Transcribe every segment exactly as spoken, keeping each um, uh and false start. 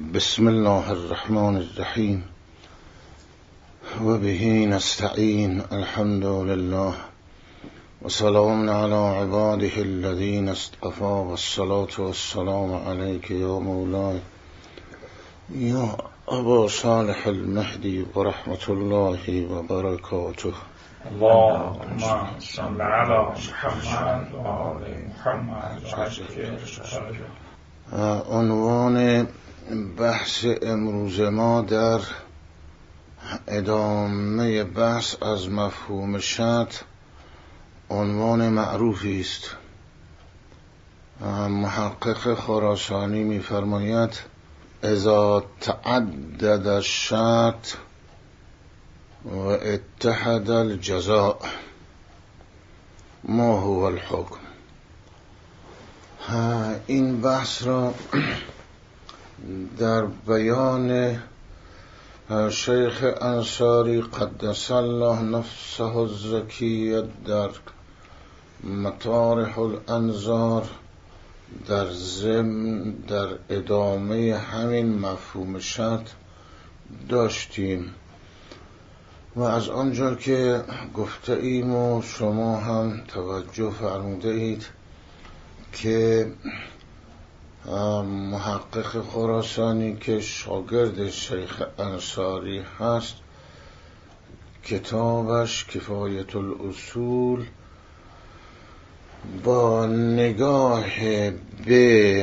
بسم الله الرحمن الرحیم و به نستعین. الحمد لله و سلام علی عباده الذین اصطفی و الصلاة والسلام علیک یا مولای یا ابا صالح المهدی و رحمت الله و برکاته. اللهم صل علی محمد و آل محمد و عجل. عنوان بحث امروز ما در ادامه بحث از مفهوم شرط عنوان معروفی است. محقق خراسانی می‌فرماید اذا تعدد الشرط و اتحد الجزاء ما هو الحکم. این بحث را در بیان شیخ انصاری قدس الله نفسه الزکیه در مطارح الانظار در ضمن در ادامه همین مفهوم شرط داشتیم و از آنجا که گفته ایم و شما هم توجه فرموده اید که محقق خراسانی که شاگرد شیخ انصاری هست کتابش کفایت الاصول با نگاه به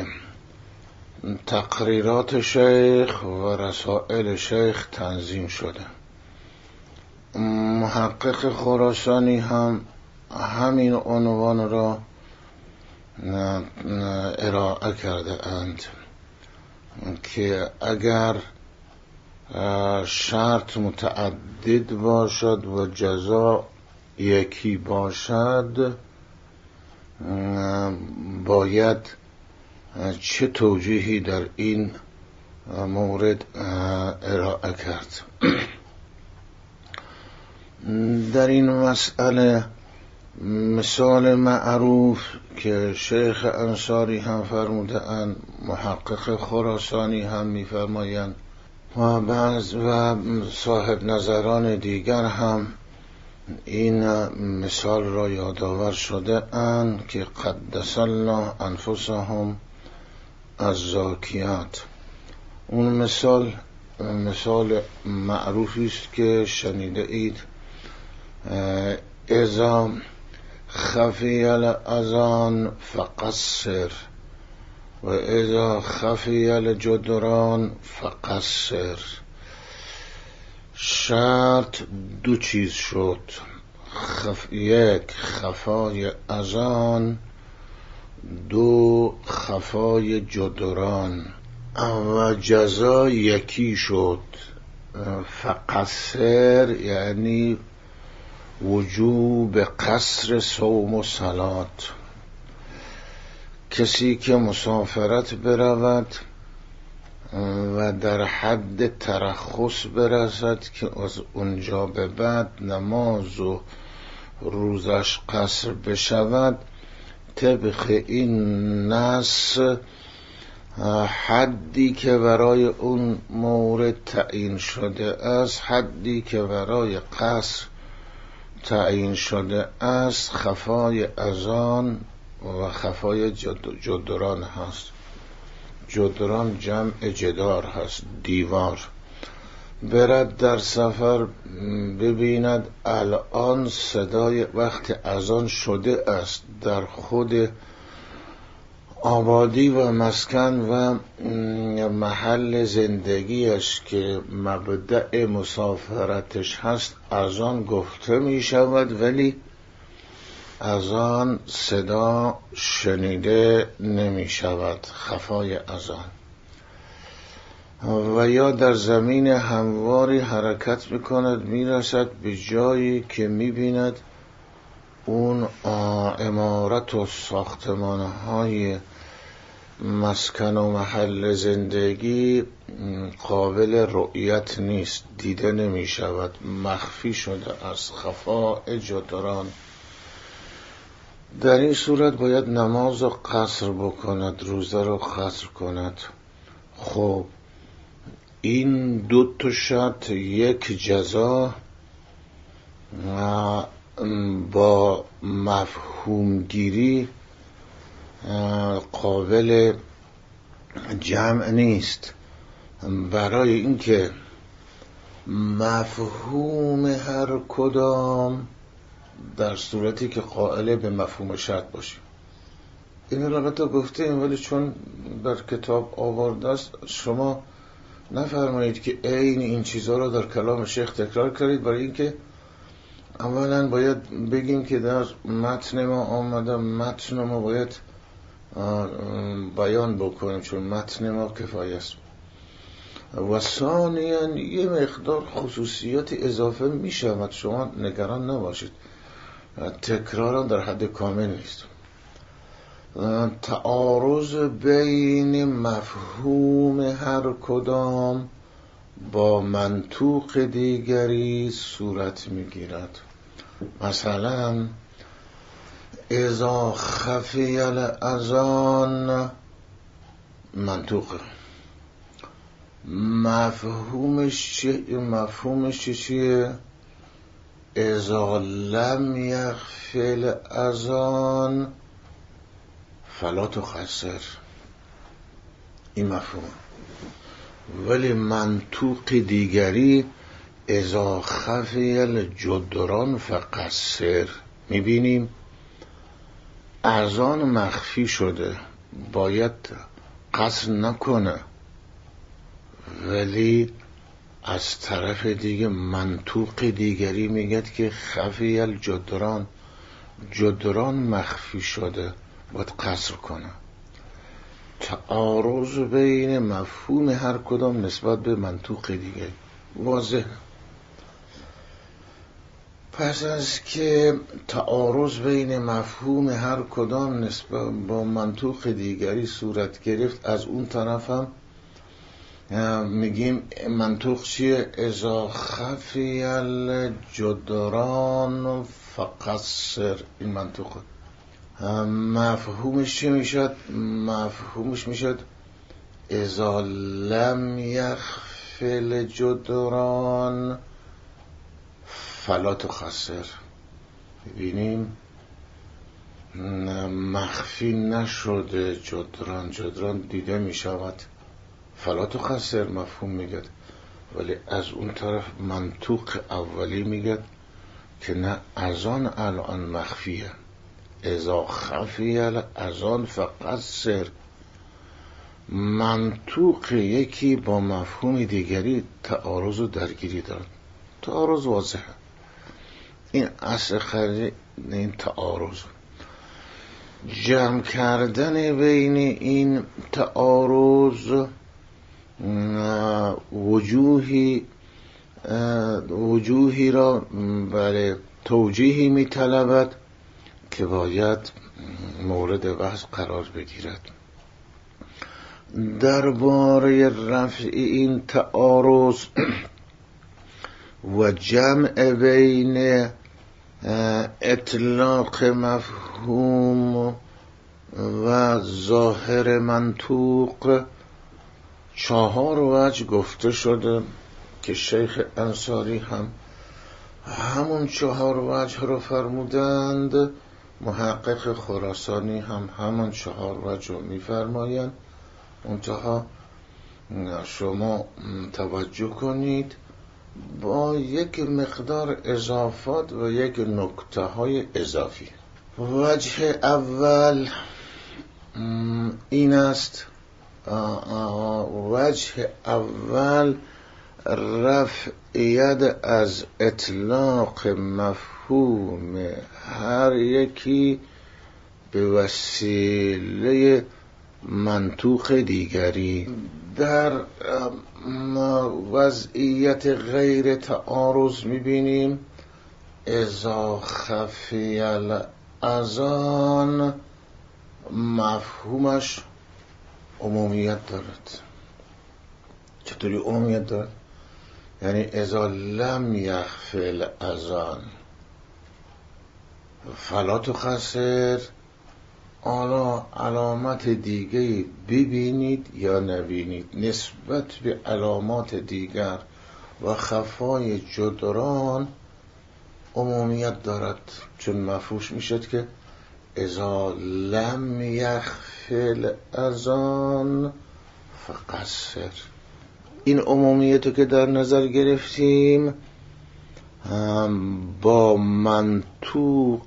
تقریرات شیخ و رسائل شیخ تنظیم شده. محقق خراسانی هم همین عنوان را ارائه کرده اند که اگر شرط متعدد باشد و جزا یکی باشد باید چه توجیهی در این مورد ارائه کرد. در این مسئله مثال معروف که شیخ انصاری هم فرموده اند، محقق خراسانی هم می‌فرمایند و بعض و صاحب نظران دیگر هم این مثال را یادآور شده اند که قدس الله انفسهم الزاکیات. اون مثال مثال معروفی است که شنیده اید. اذا خفی الاذان فقصر و اذا خفی الجدران فقصر. شرط دو چیز شد، خف... یک خفای اذان، دو خفای جدران و جزا یکی شد. فقصر یعنی وجوب قصر صوم و صلات. کسی که مسافرت برود و در حد ترخص برسد که از اونجا به بعد نماز و روزش قصر بشود، طبق این نص حدی که برای اون مورد تعیین شده است، حدی که برای قصر تعیین شده است، خفای اذان و خفای جدران هست. جدران جمع جدار هست، دیوار. برد در سفر ببیند الان صدای وقت اذان شده است در خود آبادی و مسکن و محل زندگیش که مبدأ مسافرتش هست اذان گفته می شود ولی اذان صدا شنیده نمی شود، خفای اذان. و یا در زمین همواری حرکت می کند، می رسد به جایی که می بیند اون عمارت و ساختمان‌های مسکن و محل زندگی قابل رؤیت نیست، دیده نمی شود، مخفی شده از خفای جدران. در این صورت باید نماز رو قصر بکند، روزه رو قصر کند. خب این دو تا شرط، یک جزا با مفهومگیری قابل جمع نیست. برای اینکه مفهوم هر کدام در صورتی که قائل به مفهوم شرط باشیم، این البته گفته این، ولی چون در کتاب آورده است شما نفرمایید که عین این چیزها رو در کلام شیخ تکرار کردید. برای اینکه اولا باید بگیم که در متن ما آمده، متن ما باید بیان بکنیم چون متن ما کفایه است. و ثانیاً یه مقدار خصوصیات اضافه می شود، شما نگران نباشید، تکرارا در حد کامل نیست. تعارض بین مفهوم هر کدام با منطوق دیگری صورت می گیرد. مثلا اذا خفی الاذان منطوق، مفهومش چیه؟ مفهومش چیه؟ اذا لم یخفی الاذان فلا تخسر، این مفهوم. ولی منطوق دیگری اذا خفی الجدران فقصر. میبینیم اذان مخفی شده، باید قصر نکنه، ولی از طرف دیگه منطوق دیگری میگه که خفی الجدران، جدران مخفی شده، باید قصر کنه. تعارض بین مفهوم هر کدام نسبت به منطوق دیگری واضح. پس از که تعارض بین مفهوم هر کدام نسبت با منطوق دیگری صورت گرفت، از اون طرف هم میگیم منطوق چیه؟ اذا خفی الجدران فقصر، این منطوق. مفهومش چی میشد؟ مفهومش میشد اذا لم یخفی الجدران فلا تخسر. ببینیم مخفی نشده جدران، جدران دیده میشود، فلا تخسر مفهوم میگه. ولی از اون طرف منطوق اولی میگه که نه، اذان الان مخفیه، اذا خفی الاذان فقصر. منطوق یکی با مفهوم دیگری تعارض و درگیری دارد، تعارض واضحه. این اصل خرج این تعارض، جمع کردن بین این تعارض وجوهی وجوهی را برای توجیهی می طلبد که باید مورد بحث قرار بگیرد. درباره رفع این تعارض و جمع بین اطلاق مفهوم و ظاهر منطوق چهار وجه گفته شده که شیخ انصاری هم همون چهار وجه رو فرمودند، محقق خراسانی هم همون چهار وجه رو میفرمایند. منتها شما توجه کنید با یک مقدار اضافات و یک نکته های اضافی. وجه اول این است، وجه اول رفع ید از اطلاق مفهوم هر یکی به وسیله منطوق دیگری. در وضعیت غیر تعارض میبینیم اذا خفی الاذان مفهومش عمومیت دارد. چطوری عمومیت دارد؟ یعنی اذا لم یخفی الاذان فلا تخسر، حالا علامت دیگه ببینید یا نبینید، نسبت به علامات دیگر و خفای جدران عمومیت دارد، چون مفروش میشد که اذا لم یخفل اذان فقصر. این عمومیتو که در نظر گرفتیم با منطوق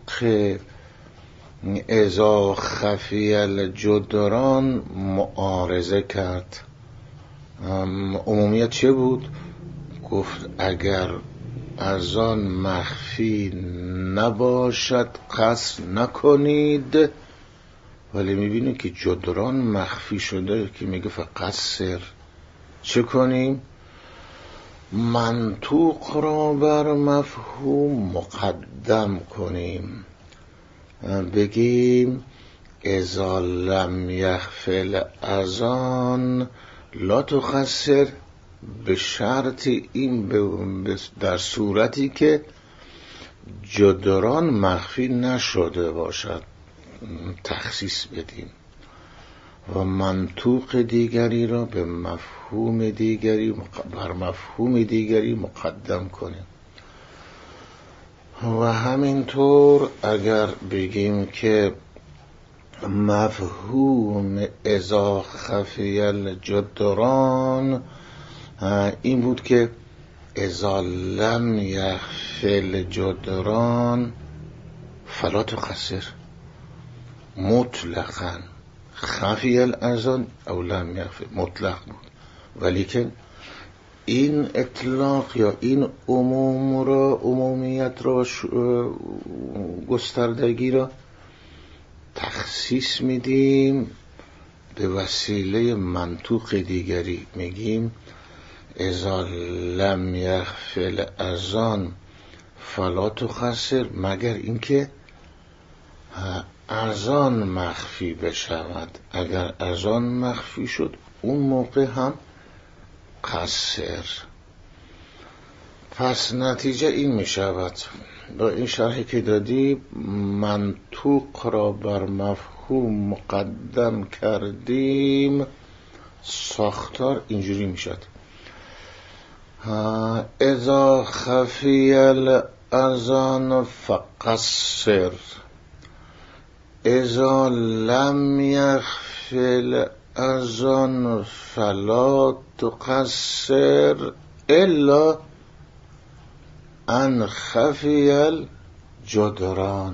اذا خفی الجدران معارضه کرد. عمومیت چه بود؟ گفت اگر اذان مخفی نباشد قصر نکنید، ولی میبینید که جدران مخفی شده که میگه فقصر. چه کنیم؟ منطوق را بر مفهوم مقدم کنیم، بگیم اذا لم یخفل اذان لا تقصر، به شرط این در صورتی که جدران مخفی نشده باشد تخصیص بدیم و منطوق دیگری را به مفهوم دیگری بر مفهوم دیگری مقدم کنیم. و همینطور اگر بگیم که مفهوم اذا خفی الجدران این بود که اذا لم یخفل جدران فلا تقصر، مطلقاً خفی الاذان او لم یخفل مطلق بود، ولیکن این اطلاق یا این عموم را عمومیت را گستردگی را تخصیص میدیم به وسیله منطوق دیگری. میگیم اذا لم یخفل اذان فلا تقصر، مگر اینکه اذان مخفی بشود. اگر اذان مخفی شد اون موقع هم قصر. پس نتیجه این می شود با این شرحی که دادی منطوق را بر مفهوم مقدم کردیم، ساختار اینجوری می شد اذا خفی الاذان فقصر، اذا لم یخفل اذان فلا تقصر الا ان خفی الجدران.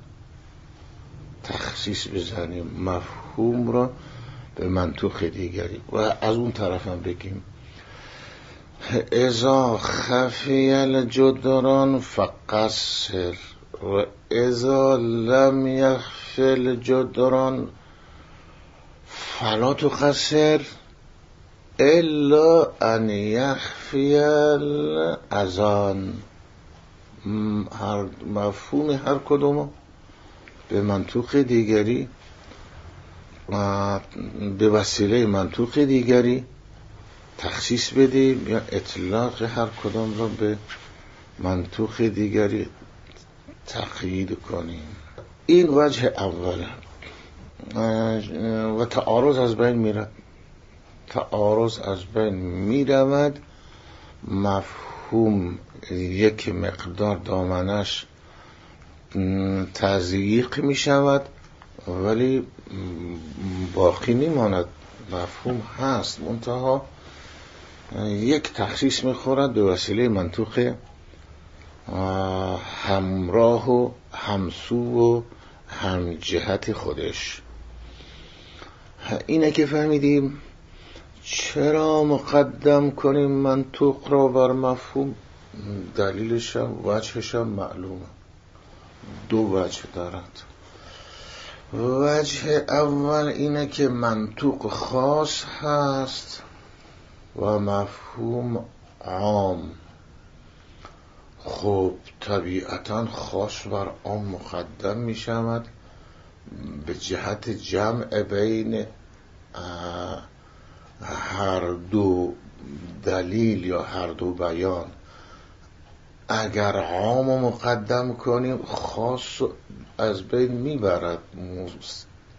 تخصیص بزنیم مفهوم را به منطوق دیگری و از اون طرف هم بگیم اذا خفی الجدران فقصر و اذا لم یخفل جدران فلا تقصر الا ان یخفی الاذان. هر مفهوم هر کدوم به منطوق دیگری و به وسیله منطوق دیگری تخصیص بدیم یا اطلاق هر کدوم را به منطوق دیگری تقیید کنیم. این وجه اوله و تعارض از بین میرد. تعارض از بین میرود، مفهوم یک مقدار دامنش تضییق میشود ولی باقی نماند، مفهوم هست، منتها یک تخصیص میخورد به وسیله منطوق همراه و همسو و همجهت خودش. اینه که فهمیدیم چرا مقدم کنیم منطوق را بر مفهوم. دلیلش هم وجهش هم معلومه، دو وجه دارد. وجه اول اینه که منطوق خاص هست و مفهوم عام. خب طبیعتا خاص بر عام مقدم می شود به جهت جمع بین هر دو دلیل یا هر دو بیان. اگر عام مقدم کنیم خاص از بین میبرد،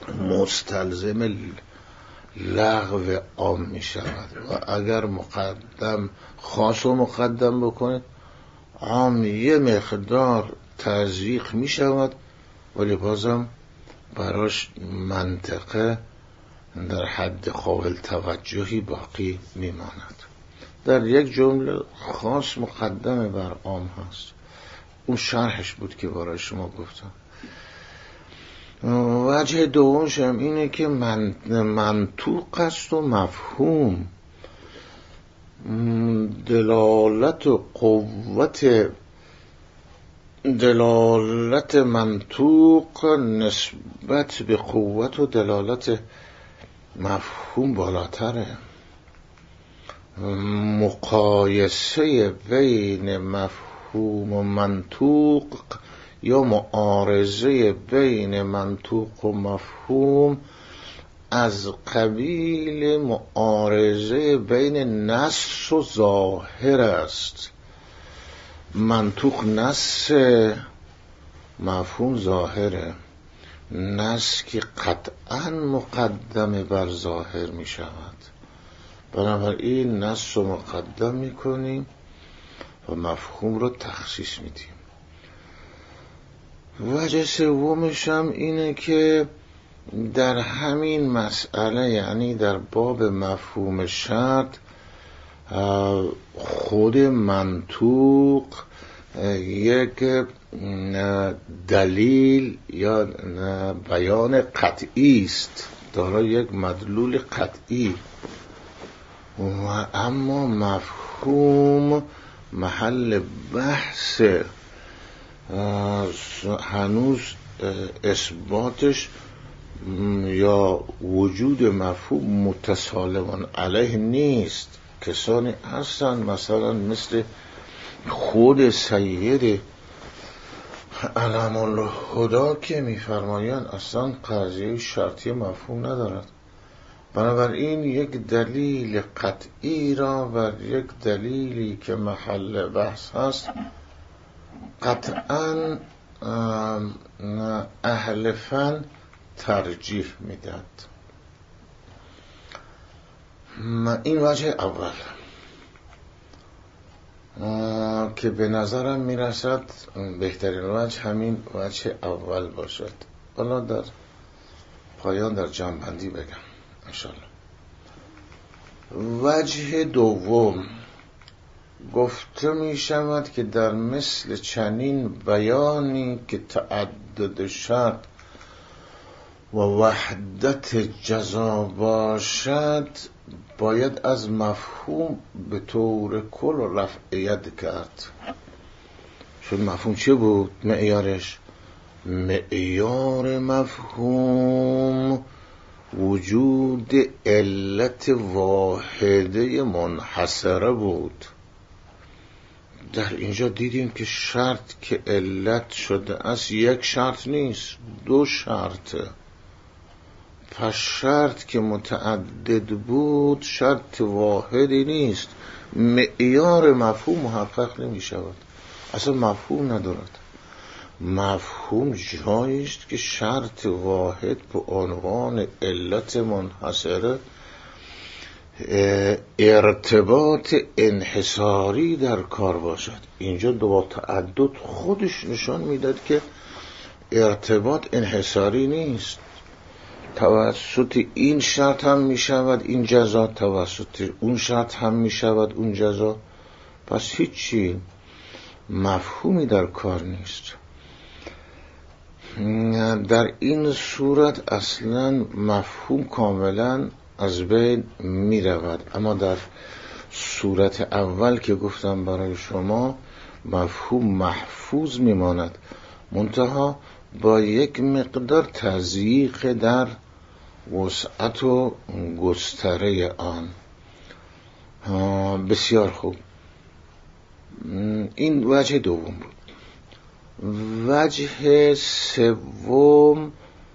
مستلزم لغو عام می شود و اگر مقدم خاص و مقدم بکنید عام یه مقدار تضییق می شود ولی بازم براش منطقه در حد قابل توجهی باقی می ماند. در یک جمله خاص مقدم بر عام هست، اون شرحش بود که برای شما گفتم. وجه دومش هم اینه که من منطوق است و مفهوم، دلالت و قوت دلالت منطوق نسبت به قوت و دلالت مفهوم بالاتره. مقایسه بین مفهوم و منطوق یا معارضه بین منطوق و مفهوم از قبیل معارضه بین نص و ظاهر است. منطوق نص، مفهوم ظاهره. نص که قطعا مقدم بر ظاهر می شود، بنابراین نص رو مقدم می کنیم و مفهوم رو تخصیص می دیم. وجه سومش هم اینه که در همین مسئله، یعنی در باب مفهوم شرط، خود منطوق یک دلیل یا بیان قطعی است، دارای یک مدلول قطعی، و اما مفهوم محل بحث، هنوز اثباتش یا وجود مفهوم متسالمان علیه نیست. کسانی هستن مثلا مثل خود سید علم الهدا که میفرمایند اصلا قضیه شرطی مفهوم ندارد، بنابراین یک دلیل قطعی را و یک دلیلی که محل بحث هست قطعا اهل فن ترجیح میداد. این وجه اول که به نظرم میرسد بهترین وجه همین وجه اول باشد. حالا در پایان در جمع‌بندی بگم انشالله. وجه دوم گفته می شود که در مثل چنین بیانی که تعدد شرط و وحدت جزا باشد باید از مفهوم به طور کل رفع کرد. چون مفهوم چه بود؟ معیارش معیار مفهوم وجود علت واحده منحصره بود. در اینجا دیدیم که شرط که علت شده است یک شرط نیست، دو شرطه. پس شرط که متعدد بود شرط واحدی نیست، معیار مفهوم محقق نمی شود، اصلا مفهوم ندارد. مفهوم جایی است که شرط واحد به عنوان علت منحصره ارتباط انحصاری در کار باشد. اینجا دو تعدد خودش نشان میداد که ارتباط انحصاری نیست، توسط این شرط هم می شود این جزا، توسط اون شرط هم می شود اون جزا. پس هیچی مفهومی در کار نیست. در این صورت اصلا مفهوم کاملا از بین می رود. اما در صورت اول که گفتم برای شما مفهوم محفوظ می ماند، منتها با یک مقدار تضییق در وسعت و گستره آن. بسیار خوب، این وجه دوم بود. وجه سوم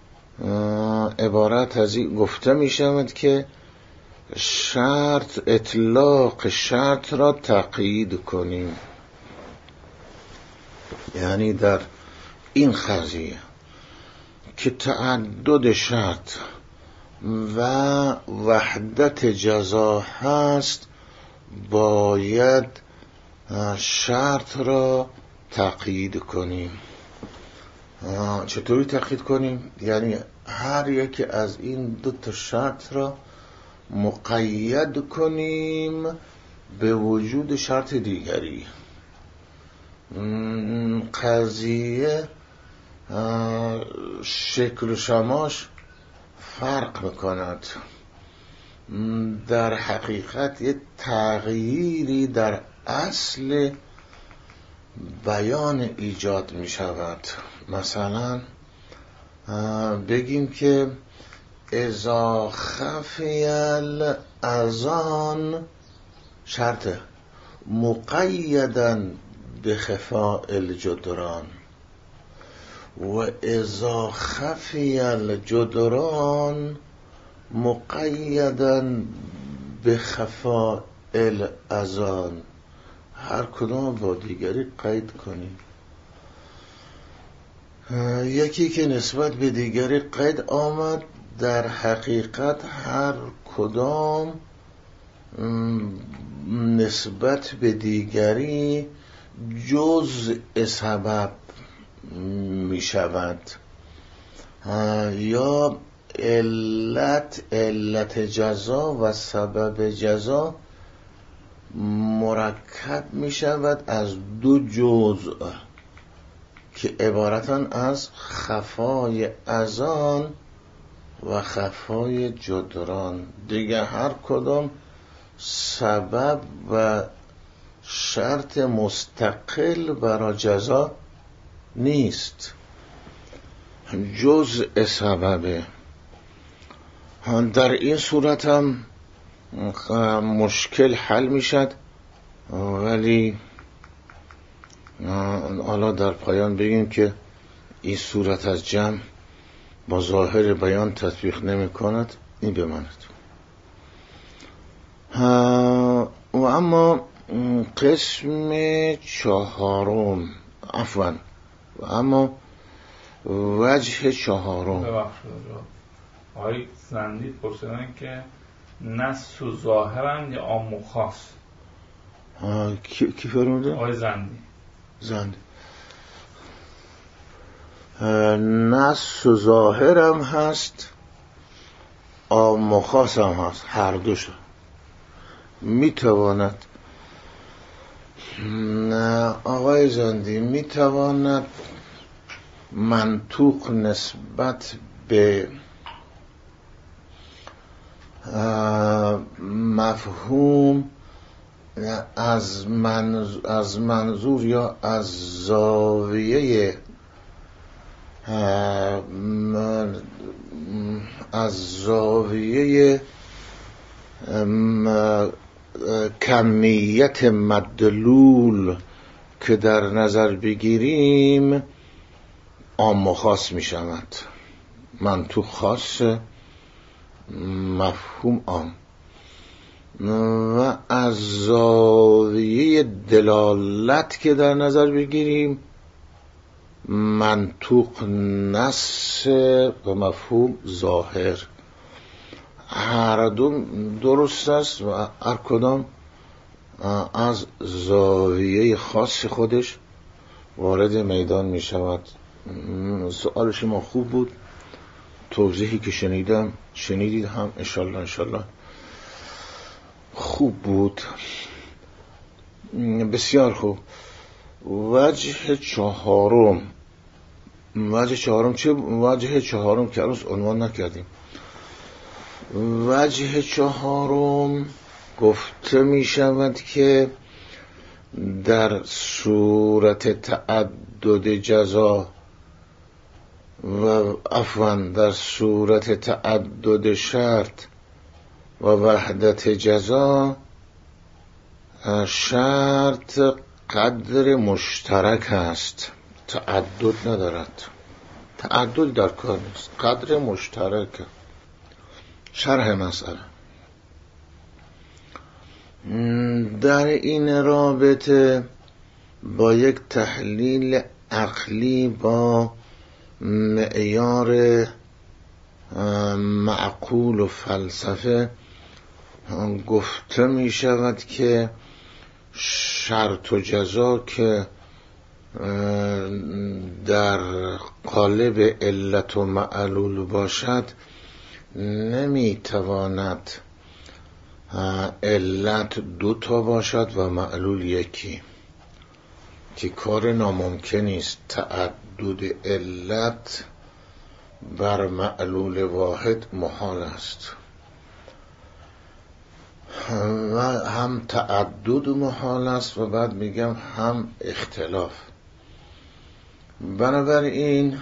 عبارت از این گفته می شود که شرط اطلاق شرط را تقیید کنیم. یعنی در این قضیه که تعدد شرط و وحدت جزا هست باید شرط را تقیید کنیم. چطوری تقیید کنیم؟ یعنی هر یکی از این دو تا شرط را مقید کنیم به وجود شرط دیگری. قضیه شکل و شماش فرق میکند، در حقیقت یه تغییری در اصل بیان ایجاد می شود. مثلا بگیم که اذا خفی الاذان شرط مقیداً به خفاء الجدران و اذا خفی الجدران مقیداً به خفاء الاذان. هر کدام با دیگری قید کنیم. یکی که نسبت به دیگری قید آمد، در حقیقت هر کدام نسبت به دیگری جزء سبب می شود، یا علت علت جزا و سبب جزا مرکب می شود از دو جزء که عبارتن از خفای اذان و خفای جدران. دیگه هر کدام سبب و شرط مستقل برای جزا نیست، جزء سببه. در این صورت هم مشکل حل میشد، ولی حالا در پایان بگیم که این صورت از جمع با ظاهر بیان تطبیق نمی کند، این بماند. و اما قسم چهارم عفوا و اما وجه چهارم. ببخشید آقای زندی پرسیدن که نص و ظاهرن یا عام و خاص؟ کی, کی فرموده؟ آقای زندی. زندی نص و ظاهرم هست، عام و خاص هم هست، هر دوش میتواند. آقای زندی میتواند منطوق نسبت به مفهوم از منظور, از منظور یا از زاویه از زاویه کمیت مدلول که در نظر بگیریم عام و خاص می شود. منطوق خاص، مفهوم عام. و از زاویه دلالت که در نظر بگیریم منطوق نص و مفهوم ظاهر. هر دو درست است و هر کدام از زاویه خاص خودش وارد میدان می شود. سوال شما خوب بود، توضیحی که شنیدم شنیدید هم انشالله انشالله خوب بود. بسیار خوب. وجه چهارم وجه چهارم چه وجه چهارم که هنوز عنوان نکردیم. وجه چهارم گفته می شود که در صورت تعدد جزا و عفوا در صورت تعدد شرط و وحدت جزا شرط قدر مشترک است، تعدد ندارد. تعدد در کار نیست، قدر مشترک. شرح مسئله در این رابطه با یک تحلیل عقلی با معیار معقول و فلسفه گفته می شود که شرط و جزا که در قالب علت و معلول باشد نمی تواند علت دو تا باشد و معلول یکی، که کار ناممکنی است. تعدد علت بر معلول واحد محال است و هم تعدد محال است و بعد میگم هم اختلاف. بنابراین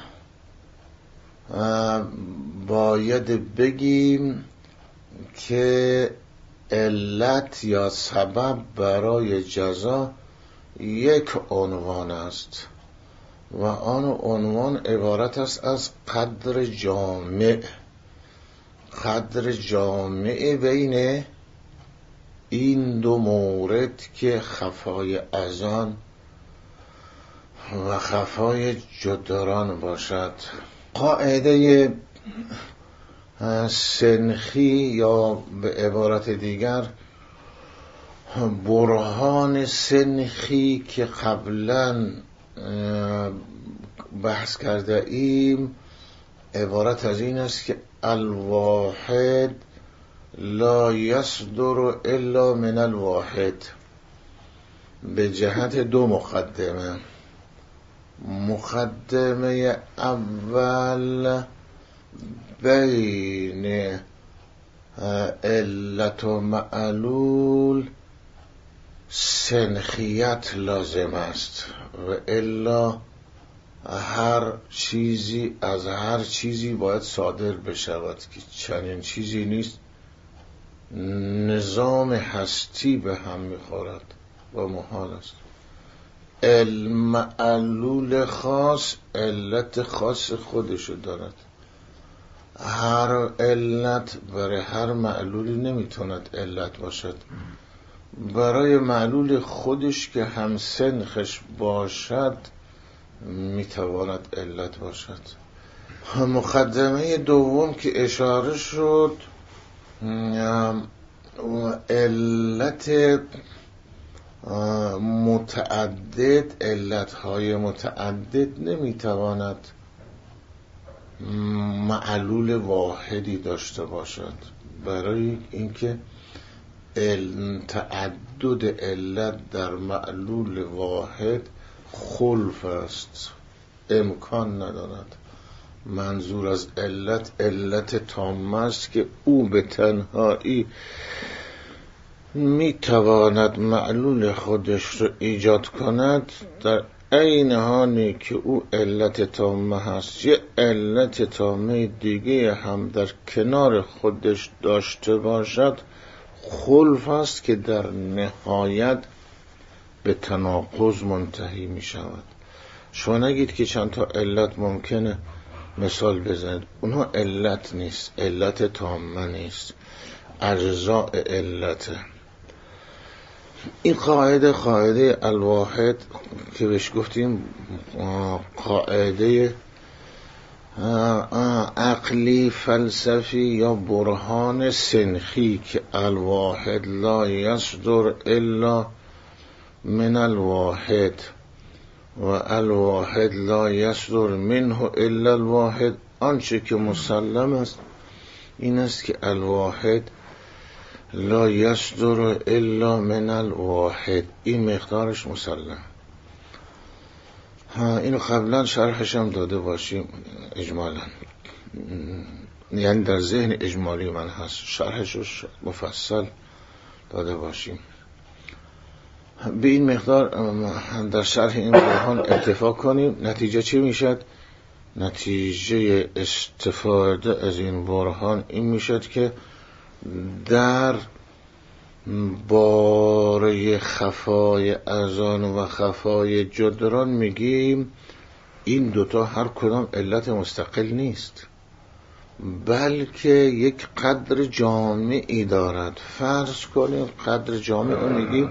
باید بگیم که علت یا سبب برای جزا یک عنوان است و آن عنوان عبارت است از قدر جامع. قدر جامع بین این دو مورد که خفای اذان و خفای جدران باشد. قاعده سنخی یا به عبارت دیگر برهان سنخی که قبلا بحث کرده ایم عبارت از این است که الواحد لا یصدر الا من الواحد، به جهت دو مقدمه. مقدمه اول بین علت و معلول سنخیت لازم است و الا هر چیزی از هر چیزی باید صادر بشود که چنین چیزی نیست. نظام هستی به هم میخورد و محال است. المعلول خاص علت خاص خودشو دارد. هر علت برای هر معلولی نمیتوند علت باشد. برای معلول خودش که هم سنخش باشد میتواند علت باشد. مقدمه دوم که اشاره شد، علت متعدد، علتهای متعدد نمیتواند معلول واحدی داشته باشد، برای اینکه تعدد علت در معلول واحد خلف است، امکان ندارد. منظور از علت علت تام است که او به تنهایی میتواند معلول خودش رو ایجاد کند، در عین حالی که او علت تامه هست یه علت تامه دیگه هم در کنار خودش داشته باشد، خلف است که در نهایت به تناقض منتهی می شود. شما نگید که چند تا علت ممکنه مثال بزنید، اونها علت نیست، علت تامه نیست، اجزاء علته. این قاعده قاعده الواحد که بهش گفتیم قاعده عقلی فلسفی یا برهان سنخی که الواحد لا یصدر الا من الواحد و الواحد لا یصدر منه الا الواحد. آنچه که مسلم است این است که الواحد لا یصدر الا من الواحد، این مقدارش مسلم. اینو قبلا شرحش هم داده باشیم اجمالا، یعنی در ذهن اجمالی من هست، شرحش مفصل داده باشیم. به این مقدار در شرح این برهان اتفاق کنیم. نتیجه چی میشد؟ نتیجه استفاده از این برهان این میشد که در باره خفای اذان و خفای جدران میگیم این دوتا هر کدام علت مستقل نیست، بلکه یک قدر جامعی دارد. فرض کنیم قدر جامع رو میگیم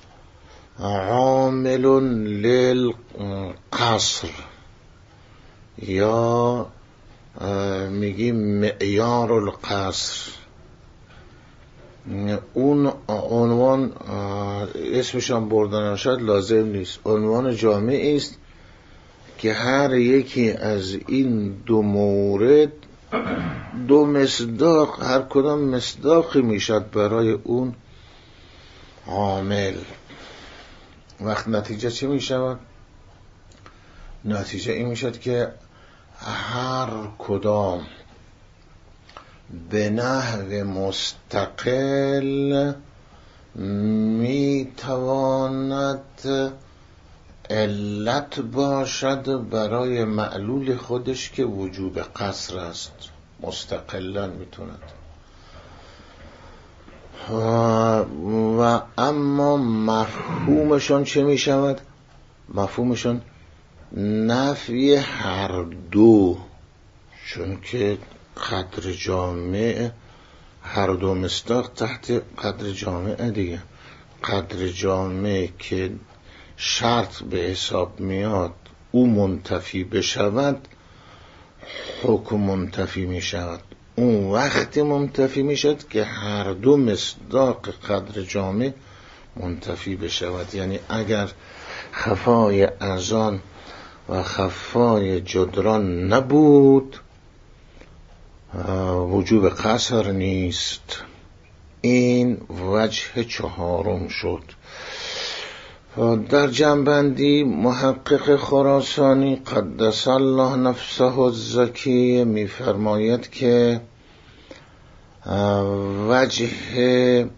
عامل للقصر، یا میگیم معیار القصر. اون عنوان اسمشان بردن شاید لازم نیست، عنوان جامعی است که هر یکی از این دو مورد دو مصداق، هر کدام مصداقی میشد برای اون عامل. وقت نتیجه چه میشود؟ نتیجه این میشد که هر کدام به نحو مستقل میتواند علت باشد برای معلول خودش که وجوب قصر است. مستقلا میتوند. و اما مفهومشان چه میشود؟ مفهومشان نفی هر دو، چون که قدر جامع هر دو مصداق تحت قدر جامع دیگه. قدر جامع که شرط به حساب میاد او منتفی بشود، حکم منتفی میشود. اون وقتی منتفی میشد که هر دو مصداق قدر جامع منتفی بشود. یعنی اگر خفای اذان و خفای جدران نبود وجوب قصر نیست. این وجه چهارم شد. در جنبندی محقق خراسانی قدس الله نفسه الزکی میفرماید که وجه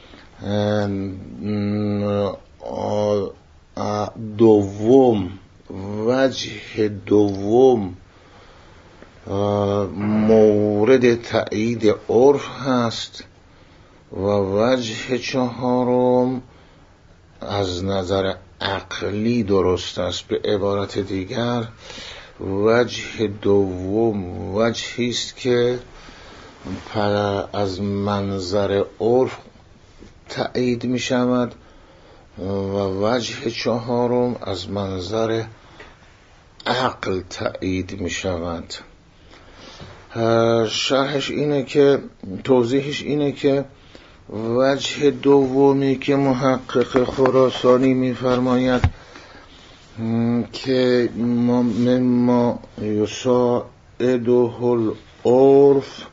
دوم وجه دوم مورد تأیید عرف هست و وجه چهارم از نظر عقلی درست است. به عبارت دیگر وجه دوم وجهی است که از منظر عرف تأیید می شود و وجه چهارم از منظر عقل تأیید می شود. شرحش اینه که توضیحش اینه که وجه دومی که محقق خراسانی می‌فرماید که مما یساعده العرف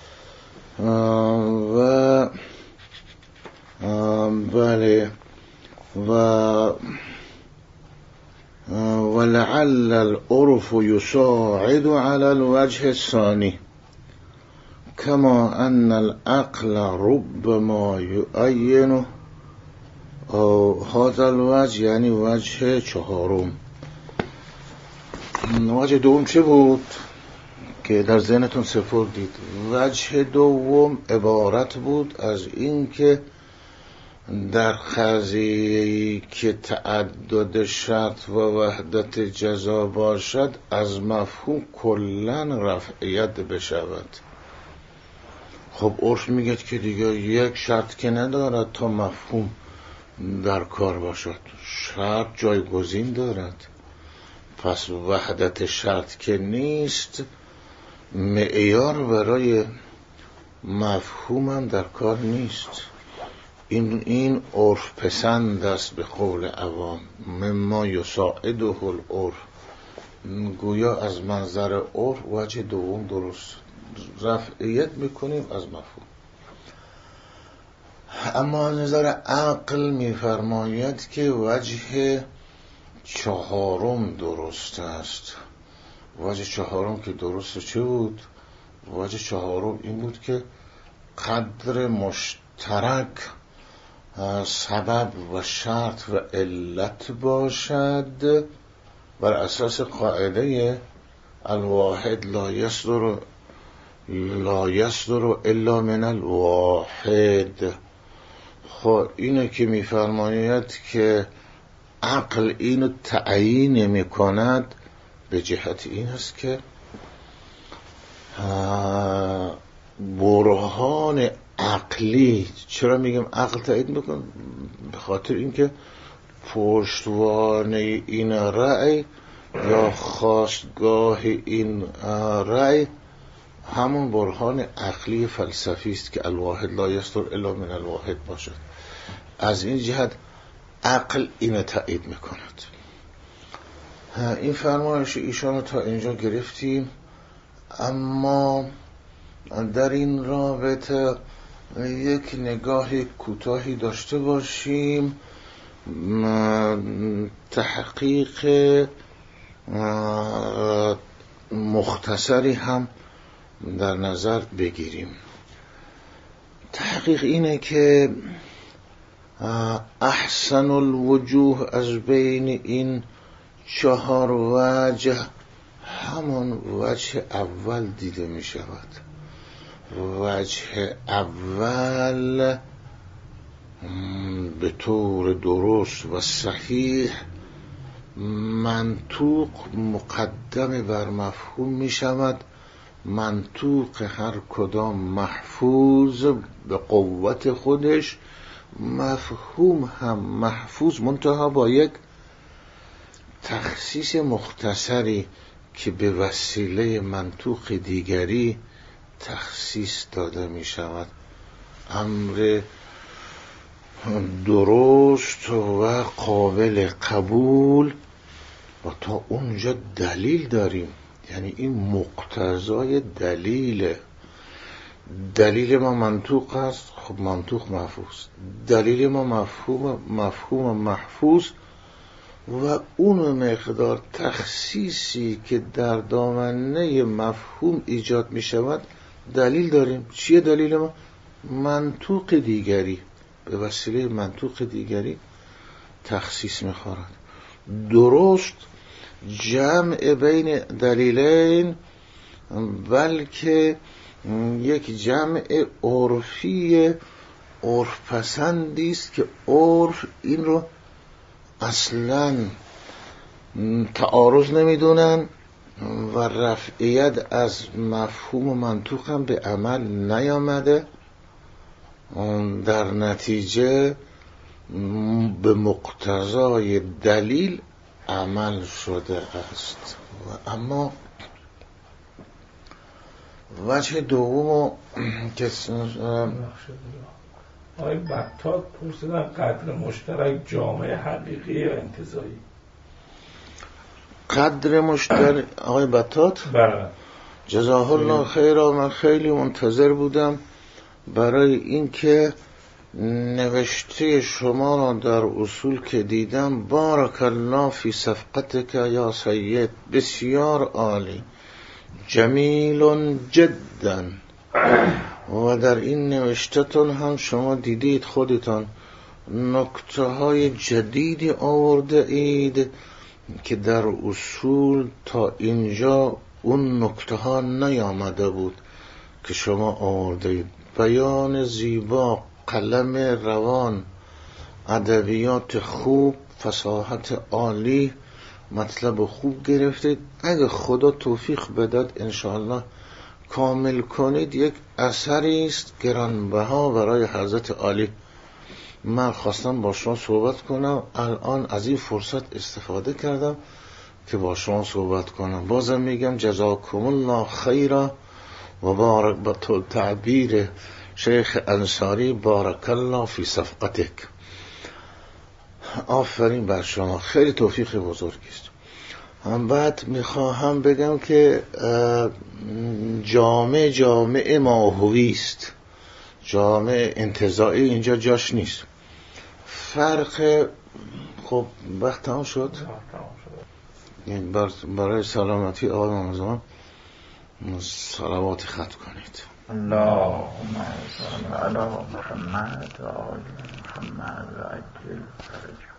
و بله و ولعل العرف يساعد على الوجه الثاني كما ان العقل ربما يعين هذا الوجه. یعنی وجه چهارم. وجه دوم چه بود که در ذهنتون سپردید؟ وجه دوم عبارت بود از این که در قضیه‌ای که تعدد شرط و وحدت جزا باشد از مفهوم کلاً رفعیت بشود. خب عرف میگه که دیگه یک شرط که ندارد تا مفهوم در کار باشد، شرط جایگزین دارد. پس وحدت شرط که نیست، معیار برای مفهوم هم در کار نیست. این این عرف پسند است به قول عوام. مما یساعده العرف، گویا از منظر عرف وجه دوم درست رفعیت میکنیم از مفهوم. اما از نظر عقل میفرماید که وجه چهارم درست است. وجه چهارم که درست چه بود؟ وجه چهارم این بود که قدر مشترک سبب و شرط و علت باشد بر اساس قاعده الواحد لا یصدر لا یصدر الا من الواحد. خب اینه که میفرماید که عقل اینو تعیین میکند به جهت این است که برهان عقلی. چرا میگم عقل تایید میکنه؟ به خاطر اینکه پشتوانه این رأی یا خاستگاه این رأی همون برهان عقلی فلسفی است که الواحد لا یصدر الا من الواحد باشد. از این جهت عقل اینو تایید میکند. این فرمایش ایشان رو تا اینجا گرفتیم، اما در این رابطه یک نگاه کوتاهی داشته باشیم، تحقیق مختصری هم در نظر بگیریم. تحقیق اینه که احسن الوجوه از بین این چهار وجه همون وجه اول دیده می شود. وجه اول به طور درست و صحیح منطوق مقدم بر مفهوم می شود. منطوق هر کدام محفوظ به قوت خودش، مفهوم هم محفوظ، منتها با یک تخصیص مختصری که به وسیله منطوق دیگری تخصیص داده می شود. امر درست و قابل قبول و تا اونجا دلیل داریم، یعنی این مقتضای دلیل. دلیل ما منطوق است، خب منطوق محفوظ. دلیل ما مفهوم مفهوم محفوظ و اون مقدار تخصیصی که در دامنه مفهوم ایجاد می شود دلیل داریم. چیه دلیل ما؟ منطوق دیگری، به وسیله منطوق دیگری تخصیص می خورد. درست جمع بین دلیلین، بلکه یک جمع عرفی عرف پسندی است که عرف این رو اصلاً تعارض نمیدونن و رفعیت از مفهوم و منطوق هم به عمل نیامده، در نتیجه به مقتضای دلیل عمل شده است. اما وجه دوم که آقای بطات پرسیدن قدر مشترک جامعه حقیقی و انتزاعی. قدر مشترک آقای بطات؟ بله. جزاه الله خیرا. من خیلی منتظر بودم برای اینکه نوشته شما را در اصول که دیدم، بارک الله فی صفقتک یا سید، بسیار عالی، جمیل جدا. و در این نوشتتون هم شما دیدید خودتان نکته های جدیدی آورده اید که در اصول تا اینجا اون نکته ها نیامده بود که شما آورده اید. بیان زیبا، قلم روان، ادبیات خوب، فصاحت عالی، مطلب خوب گرفتید. اگه خدا توفیق بداد انشاءالله کامل کنید، یک اثری است گرانبها برای حضرت عالی. من خواستم با شما صحبت کنم، الان از این فرصت استفاده کردم که با شما صحبت کنم. بازم میگم جزاکم الله خیرا و بارک با تعبیر شیخ انصاری بارک الله فی صفقتک. آفرین بر شما، خیلی توفیق بزرگی است. هم بعد میخواهم بگم که جامع جامع ماهوی است، جامع انتزاعی اینجا جاش نیست. فرق خب وقت تمام شد. یعنی برای سلامتی آقای مامزان صلوات ختم کنید. اللهم صل علی محمد و آل محمد و عجل فرج